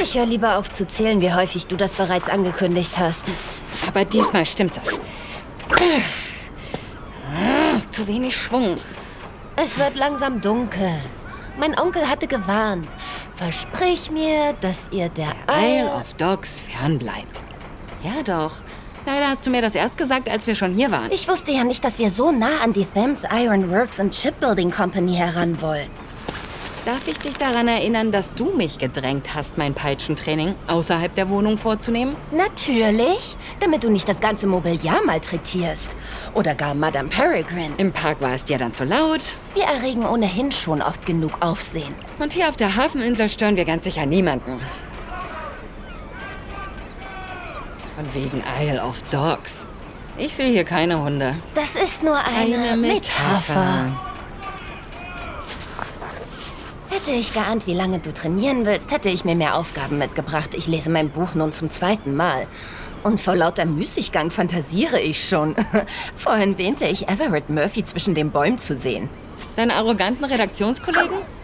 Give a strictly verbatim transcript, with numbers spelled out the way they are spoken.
Ich höre lieber auf zu zählen, wie häufig du das bereits angekündigt hast. Aber diesmal stimmt das. Zu wenig Schwung. Es wird langsam dunkel. Mein Onkel hatte gewarnt. Versprich mir, dass ihr der Isle of Dogs fernbleibt. Ja doch. Leider hast du mir das erst gesagt, als wir schon hier waren. Ich wusste ja nicht, dass wir so nah an die Thames Iron Works and Shipbuilding Company heran wollen. Darf ich dich daran erinnern, dass du mich gedrängt hast, mein Peitschentraining außerhalb der Wohnung vorzunehmen? Natürlich, damit du nicht das ganze Mobiliar malträtierst. Oder gar Madame Peregrine. Im Park war es dir dann zu laut. Wir erregen ohnehin schon oft genug Aufsehen. Und hier auf der Hafeninsel stören wir ganz sicher niemanden. Von wegen Isle of Dogs. Ich sehe hier keine Hunde. Das ist nur eine, Eine Metapher. Metapher. Hätte ich geahnt, wie lange du trainieren willst, hätte ich mir mehr Aufgaben mitgebracht. Ich lese mein Buch nun zum zweiten Mal. Und vor lauter Müßiggang fantasiere ich schon. Vorhin wähnte ich Everett Murphy zwischen den Bäumen zu sehen. Deine arroganten Redaktionskollegen?